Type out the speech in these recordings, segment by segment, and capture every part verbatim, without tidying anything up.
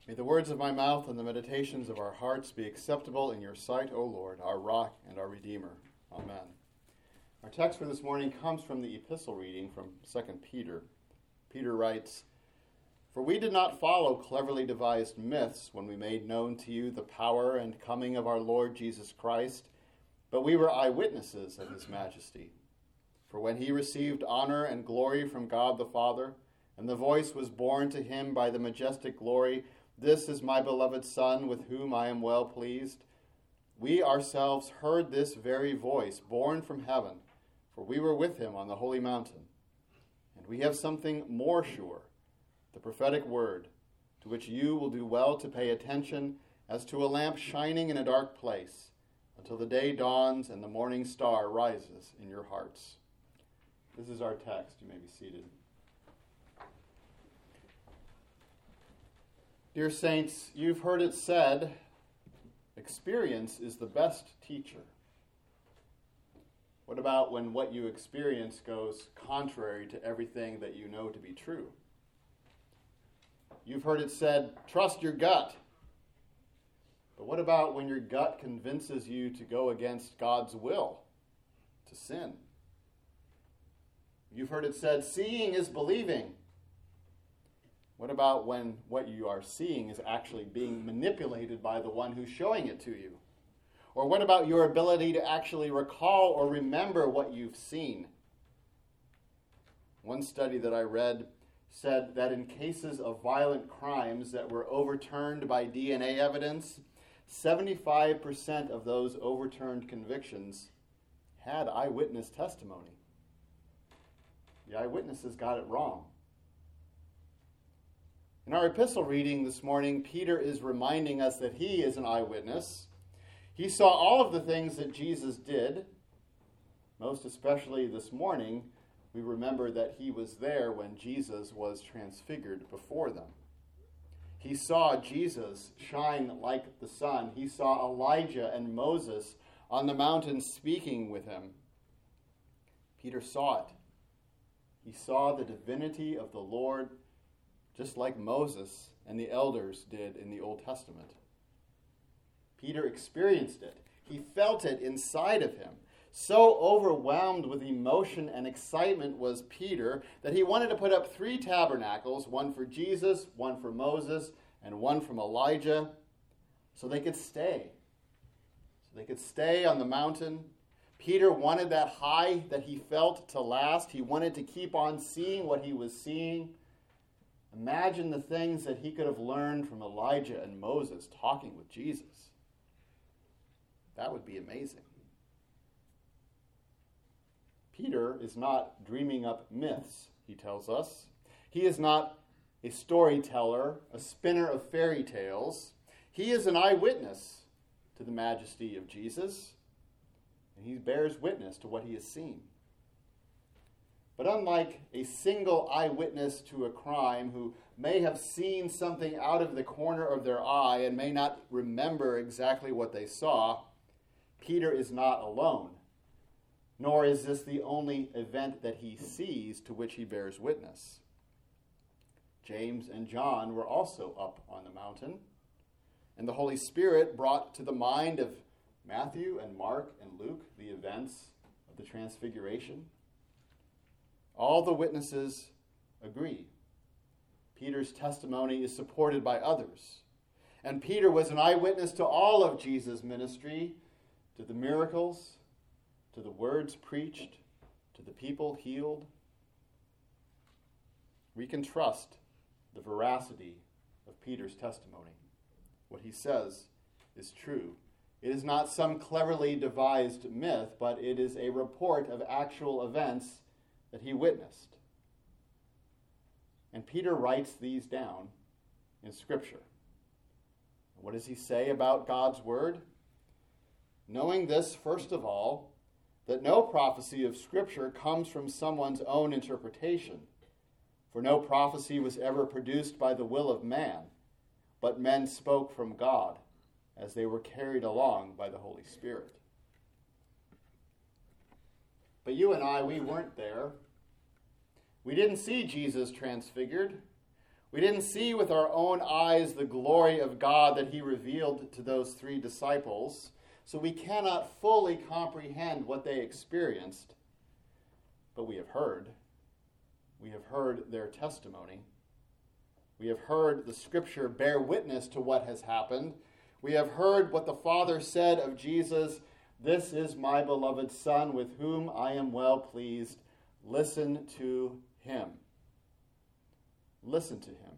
May the words of my mouth and the meditations of our hearts be acceptable in your sight, O Lord, our rock and our redeemer. Amen. Our text for this morning comes from the epistle reading from Second Peter. Peter writes, "For we did not follow cleverly devised myths when we made known to you the power and coming of our Lord Jesus Christ, but we were eyewitnesses of his majesty. For when he received honor and glory from God the Father, and the voice was borne to him by the majestic glory, 'This is my beloved Son, with whom I am well pleased,' we ourselves heard this very voice, borne from heaven, for we were with him on the holy mountain. And we have something more sure, the prophetic word, to which you will do well to pay attention as to a lamp shining in a dark place, until the day dawns and the morning star rises in your hearts." This is our text. You may be seated. Dear saints, you've heard it said, experience is the best teacher. What about when what you experience goes contrary to everything that you know to be true? You've heard it said, trust your gut. But what about when your gut convinces you to go against God's will, to sin? You've heard it said, seeing is believing. What about when what you are seeing is actually being manipulated by the one who's showing it to you? Or what about your ability to actually recall or remember what you've seen? One study that I read said that in cases of violent crimes that were overturned by D N A evidence, seventy-five percent of those overturned convictions had eyewitness testimony. The eyewitnesses got it wrong. In our epistle reading this morning, Peter is reminding us that he is an eyewitness. He saw all of the things that Jesus did. Most especially this morning, we remember that he was there when Jesus was transfigured before them. He saw Jesus shine like the sun. He saw Elijah and Moses on the mountain speaking with him. Peter saw it. He saw the divinity of the Lord, just like Moses and the elders did in the Old Testament. Peter experienced it. He felt it inside of him. So overwhelmed with emotion and excitement was Peter that he wanted to put up three tabernacles, one for Jesus, one for Moses, and one from Elijah, so they could stay. So they could stay on the mountain. Peter wanted that high that he felt to last. He wanted to keep on seeing what he was seeing. Imagine the things that he could have learned from Elijah and Moses talking with Jesus. That would be amazing. Peter is not dreaming up myths, he tells us. He is not a storyteller, a spinner of fairy tales. He is an eyewitness to the majesty of Jesus, and he bears witness to what he has seen. But unlike a single eyewitness to a crime who may have seen something out of the corner of their eye and may not remember exactly what they saw, Peter is not alone, nor is this the only event that he sees to which he bears witness. James and John were also up on the mountain, and the Holy Spirit brought to the mind of Matthew and Mark and Luke the events of the Transfiguration. All the witnesses agree. Peter's testimony is supported by others. And Peter was an eyewitness to all of Jesus' ministry, to the miracles, to the words preached, to the people healed. We can trust the veracity of Peter's testimony. What he says is true. It is not some cleverly devised myth, but it is a report of actual events that he witnessed. And Peter writes these down in Scripture. What does he say about God's word? Knowing this, first of all, that no prophecy of Scripture comes from someone's own interpretation. For no prophecy was ever produced by the will of man, but men spoke from God as they were carried along by the Holy Spirit. But you and I, we weren't there. We didn't see Jesus transfigured. We didn't see with our own eyes the glory of God that he revealed to those three disciples, so we cannot fully comprehend what they experienced. But we have heard. We have heard their testimony. We have heard the Scripture bear witness to what has happened. We have heard what the Father said of Jesus, "This is my beloved Son, with whom I am well pleased. Listen to him." Listen to him.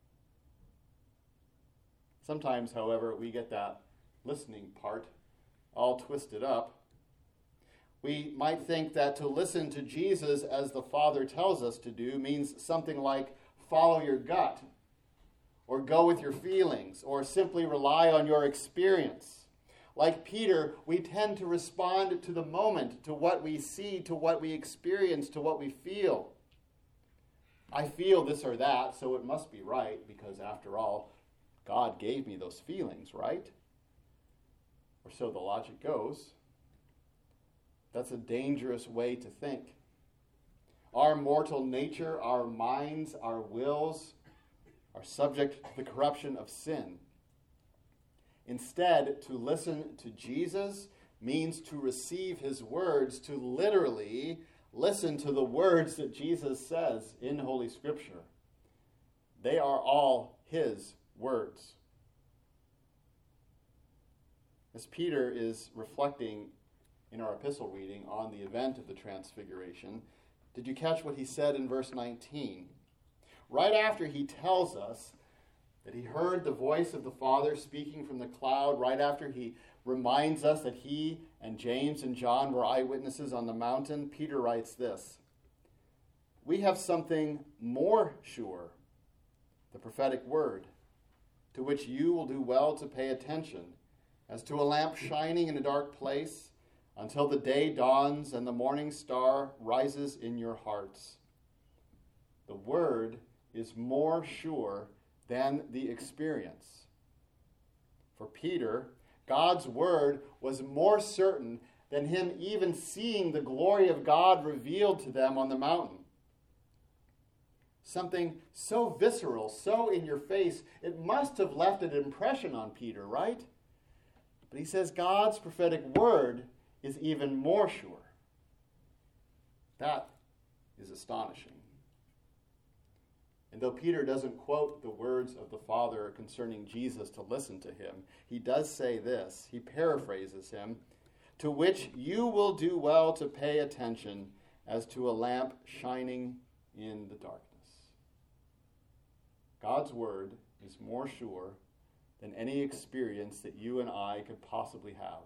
Sometimes, however, we get that listening part all twisted up. We might think that to listen to Jesus as the Father tells us to do means something like follow your gut, or go with your feelings, or simply rely on your experience. Like Peter, we tend to respond to the moment, to what we see, to what we experience, to what we feel. I feel this or that, so it must be right, because after all, God gave me those feelings, right? Or so the logic goes. That's a dangerous way to think. Our mortal nature, our minds, our wills are subject to the corruption of sin. Instead, to listen to Jesus means to receive his words, to literally listen to the words that Jesus says in Holy Scripture. They are all his words. As Peter is reflecting in our epistle reading on the event of the Transfiguration, did you catch what he said in verse nineteen? Right after he tells us that he heard the voice of the Father speaking from the cloud, right after he reminds us that he and James and John were eyewitnesses on the mountain, Peter writes this: "We have something more sure, the prophetic word, to which you will do well to pay attention, as to a lamp shining in a dark place, until the day dawns and the morning star rises in your hearts." The word is more sure than the experience. For Peter, God's word was more certain than him even seeing the glory of God revealed to them on the mountain. Something so visceral, so in your face, it must have left an impression on Peter, right? But he says God's prophetic word is even more sure. That is astonishing. And though Peter doesn't quote the words of the Father concerning Jesus to listen to him, he does say this. He paraphrases him, "To which you will do well to pay attention, as to a lamp shining in the darkness." God's word is more sure than any experience that you and I could possibly have.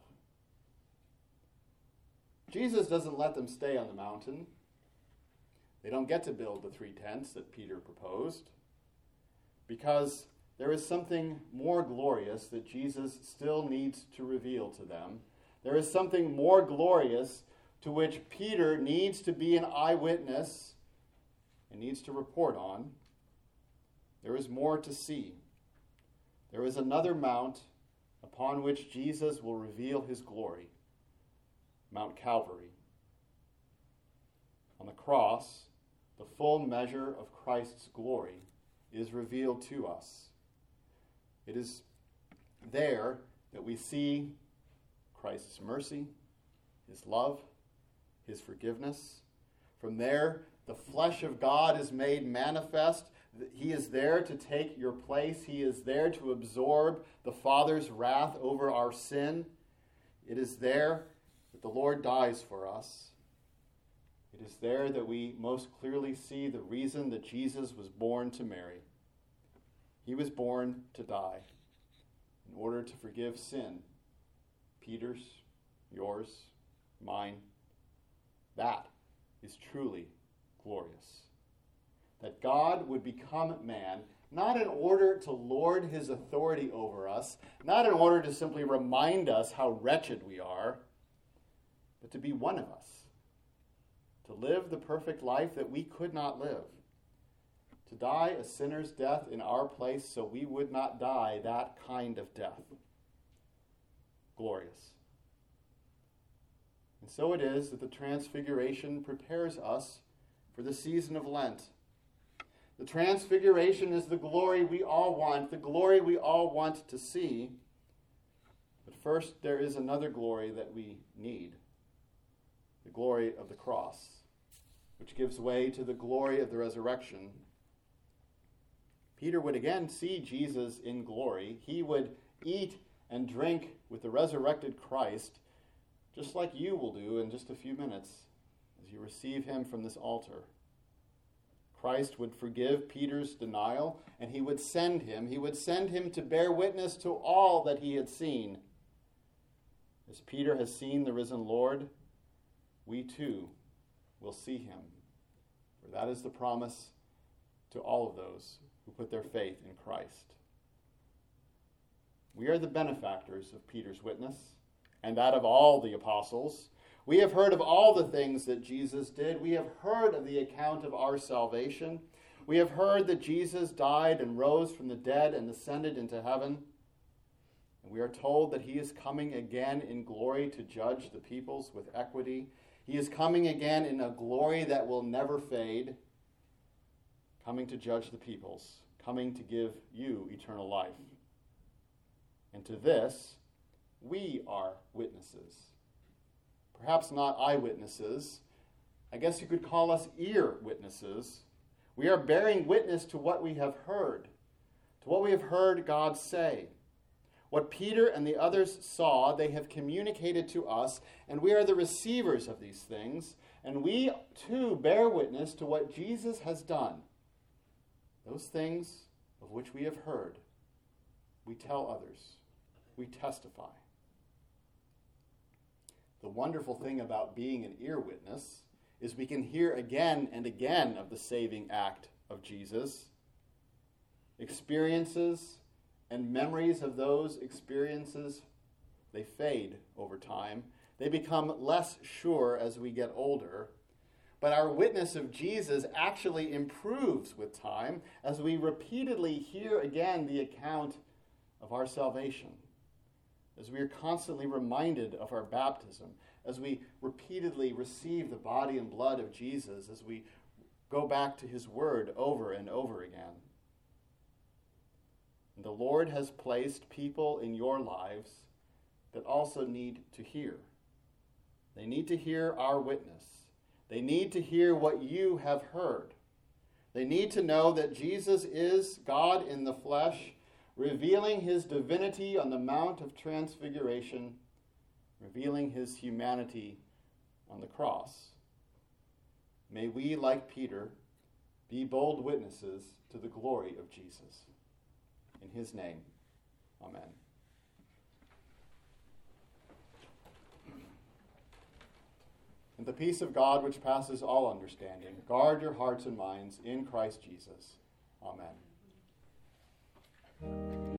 Jesus doesn't let them stay on the mountain. They don't get to build the three tents that Peter proposed, because there is something more glorious that Jesus still needs to reveal to them. There is something more glorious to which Peter needs to be an eyewitness and needs to report on. There is more to see. There is another mount upon which Jesus will reveal his glory, Mount Calvary. On the cross, the full measure of Christ's glory is revealed to us. It is there that we see Christ's mercy, his love, his forgiveness. From there, the flesh of God is made manifest. He is there to take your place. He is there to absorb the Father's wrath over our sin. It is there that the Lord dies for us. It is there that we most clearly see the reason that Jesus was born to Mary. He was born to die in order to forgive sin. Peter's, yours, mine. That is truly glorious. That God would become man, not in order to lord his authority over us, not in order to simply remind us how wretched we are, but to be one of us. To live the perfect life that we could not live. To die a sinner's death in our place so we would not die that kind of death. Glorious. And so it is that the Transfiguration prepares us for the season of Lent. The transfiguration is the glory we all want, the glory we all want to see. But first, there is another glory that we need, the glory of the cross, which gives way to the glory of the resurrection. Peter would again see Jesus in glory. He would eat and drink with the resurrected Christ, just like you will do in just a few minutes as you receive him from this altar. Christ would forgive Peter's denial, and he would send him. He would send him to bear witness to all that he had seen. As Peter has seen the risen Lord, we too will see him. For that is the promise to all of those who put their faith in Christ. We are the benefactors of Peter's witness and that of all the apostles. We have heard of all the things that Jesus did. We have heard of the account of our salvation. We have heard that Jesus died and rose from the dead and ascended into heaven. And we are told that he is coming again in glory to judge the peoples with equity. He is coming again in a glory that will never fade, coming to judge the peoples, coming to give you eternal life. And to this, we are witnesses. Perhaps not eyewitnesses. I guess you could call us ear witnesses. We are bearing witness to what we have heard, to what we have heard God say. What Peter and the others saw, they have communicated to us, and we are the receivers of these things, and we too bear witness to what Jesus has done. Those things of which we have heard, we tell others. We testify. The wonderful thing about being an ear witness is we can hear again and again of the saving act of Jesus. Experiences and memories of those experiences, they fade over time. They become less sure as we get older. But our witness of Jesus actually improves with time as we repeatedly hear again the account of our salvation, as we are constantly reminded of our baptism, as we repeatedly receive the body and blood of Jesus, as we go back to his word over and over again. And the Lord has placed people in your lives that also need to hear. They need to hear our witness. They need to hear what you have heard. They need to know that Jesus is God in the flesh, revealing his divinity on the Mount of Transfiguration, revealing his humanity on the cross. May we, like Peter, be bold witnesses to the glory of Jesus. In his name, amen. And the peace of God, which passes all understanding, guard your hearts and minds in Christ Jesus. Amen.